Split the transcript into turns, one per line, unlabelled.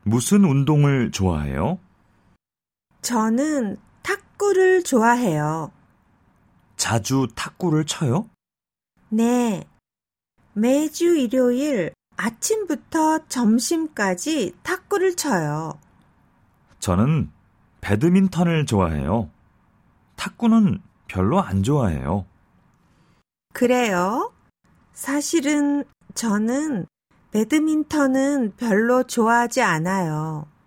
무슨 운동을 좋아해요?
저는 탁구를 좋아해요.
자주 탁구를 쳐요?
네. 매주 일요일 아침부터 점심까지 탁구를 쳐요.
저는 배드민턴을 좋아해요. 탁구는 별로 안 좋아해요.
그래요? 사실은 저는 배드민턴은 별로 좋아하지 않아요.